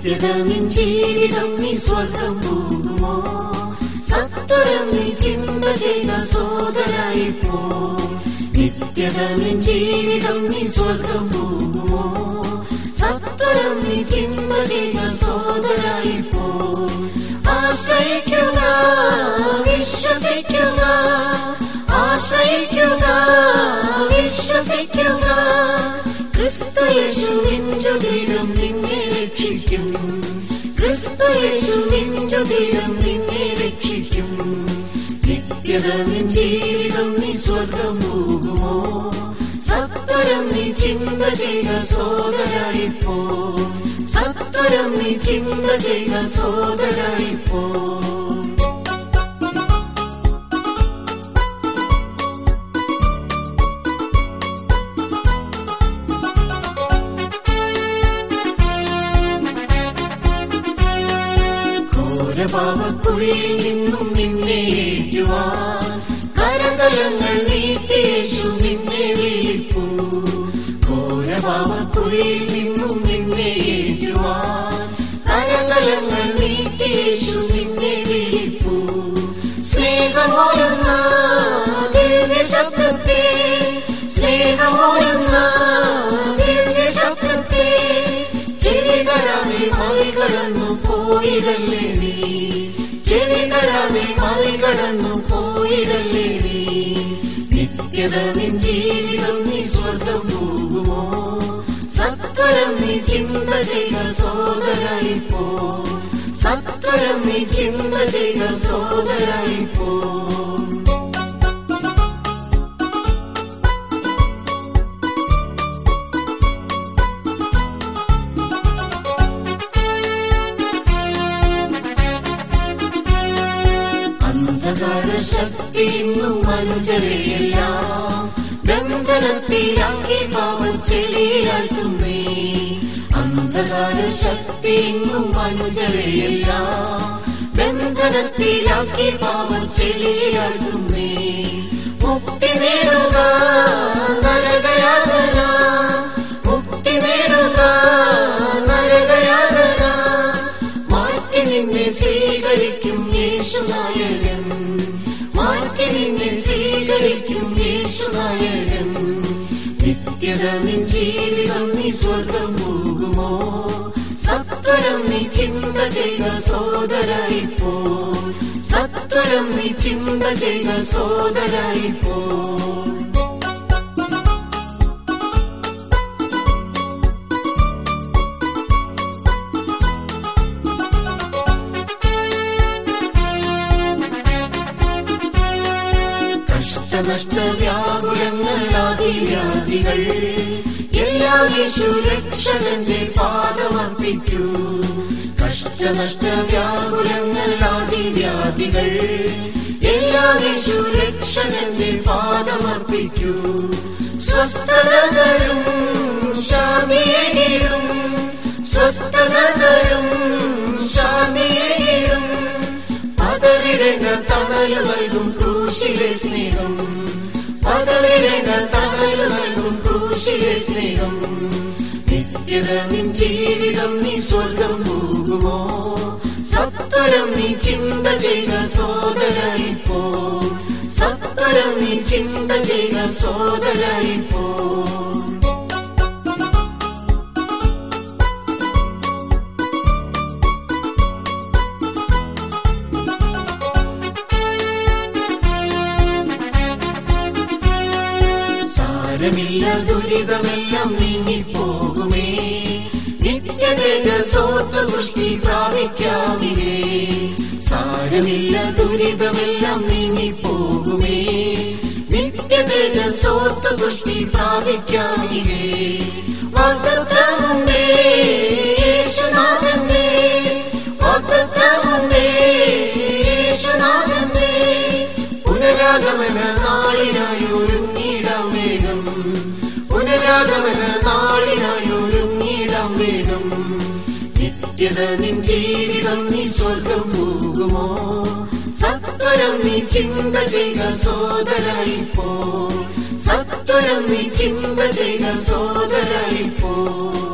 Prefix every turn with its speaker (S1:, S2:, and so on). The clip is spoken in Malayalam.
S1: നിത്യത നിൻ ജീവിതം നീ സ്വർഗം പോകുമോ? സത്വരം നീ ചിന്ത ചെയ്ത സോദരായിപ്പോ. നിത്യത നിൻ ജീവിതം നീ സ്വർഗം പോകുമോ? സത്വരം നീ ചിന്ത ചെയ്ത സോദരായിപ്പോ. ആശ്രയിക്കുക, വിശ്വസിക്കുക, ആശ്രയിക്കുക, വിശ്വസിക്കുക. ക്രിസ്തുയേശുവിൻ ഹൃദയം നിന്നെ രക്ഷിക്കും. ക്രിസ്തുയേശുവിൻ ഹൃദയം നിന്നെ രക്ഷിക്കും. നിത്യത നിൻ ജീവിതം നീ സ്വർഗം പോകുമോ? സത്വരം നീ ചിന്ത ചെയ്ത സോദരായിപ്പോ. സത്വരം നീ ചിന്ത ചെയ്ത സോദരായിപ്പോ. പാപക്കുഴിയിൽ നിന്നും നിന്നെ ഏറ്റുവാൻ കരതലങ്ങൾ നീട്ടി യേശു നിന്നെ വിളിപ്പൂ. ഘോരപാപക്കുഴിയിൽ നിന്നും നിന്നെ ഏറ്റുവാൻ കരതലങ്ങൾ നീട്ടി യേശു നിന്നെ വിളിപ്പൂ. സ്നേഹമോരുന്ന ദിവ്യശബ്ദത്തെ, സ്നേഹമോരുന്ന ദിവ്യശബ്ദത്തെ ചെവിതരാതെ മറികടന്നു പോയിടല്ലേ നീ. ചെവിതരാതെ മറികടന്നു പോയിടല്ലേ നീ. നിത്യത നിൻ ജീവിതം നീ സ്വർഗം പോകുമോ? സത്വരം നീ ചിന്ത ചെയ്ത സോദരായിപ്പോ. സത്വരം നീ ചിന്ത ചെയ്ത സോദരായിപ്പോ. ശക്തി ഇന്നും മനുജരെയെല്ലാം ബന്ധനത്തിലാക്കി പാവം ചെളിയിലാഴ്ത്തുന്നേ. അന്ധകാര ശക്തി ഇന്നും മനുജരെയെല്ലാം ബന്ധനത്തിലാക്കി പാവം ചെളിയിലാഴ്ത്തുന്നേ. മുക്തി നേടുക നരകയാതന, മുക്തി നേടുക നരകയാതന. മാറ്റി നിന്നെ സ്വീകരിക്കും യേശുനായകൻ. മാറ്റി നിന്നെ സ്വീകരിക്കും യേശുനായകൻ. നിത്യത നിൻ ജീവിതം നീ സ്വർഗം പോകുമോ? സത്വരം നീ ചിന്ത ചെയ്ത സോദരായിപ്പോ. സത്വരം നീ ചിന്ത ചെയ്ത സോദരായിപ്പോ. നഷ്ടവ്യാകുലങ്ങളാദിവ്യാധികൾ എല്ലാം യേശു രക്ഷകന്റെ പാദമർപ്പിക്കൂ. കഷ്ടനഷ്ടവ്യാകുലങ്ങളാദിവ്യാധികൾ എല്ലാം യേശു രക്ഷകന്റെ പാദമർപ്പിക്കൂ. സ്വസ്ഥത തരും ശാന്തിയേകിടും, സ്വസ്ഥത തരും ശാന്തിയേകിടും. പതറിടേണ്ട തണല് നൽകും ക്രൂശിലെ സ്നേഹം. പതറിടേണ്ട തണല് നൽകും ക്രൂശിലെ സ്നേഹം. നിത്യത നിൻ ജീവിതം നീ സ്വർഗം പോകുമോ? സത്വരം നീ ചിന്ത ചെയ്ത സോദരായിപ്പോ. സത്വരം നീ ചിന്ത ചെയ്ത സോദരായിപ്പോ. സാരമില്ല ദുരിതമെല്ലാം നീങ്ങിപ്പോകുമേ. നിത്യതേജസ്സോർത്ത് പുഷ്ടി പ്രാപിക്കാമില്ലേ. സാരമില്ല ദുരിതമെല്ലാം നീങ്ങിപ്പോകുമേ. നിത്യതേജസ്സോർത്ത് പുഷ്ടി പ്രാപിക്കാമില്ലേ. വാഗ്ദത്തമുണ്ടേ യേശുനാഥന്റെ, വാഗ്ദത്തമുണ്ടേ യേശുനാഥന്റെ. പുനരാഗമന നാളിനായി ഒരുങ്ങിടാം വേഗം. പുനരാഗമന നാളിനായി ഒരുങ്ങിടാം വേഗം. നിത്യത നിൻ ജീവിതം നീ സ്വർഗം പോകുമോ? സത്വരം നീ ചിന്ത ചെയ്ത സോദരായിപ്പോ. സത്വരം നീ ചിന്ത ചെയ്ത സോദരായിപ്പോ.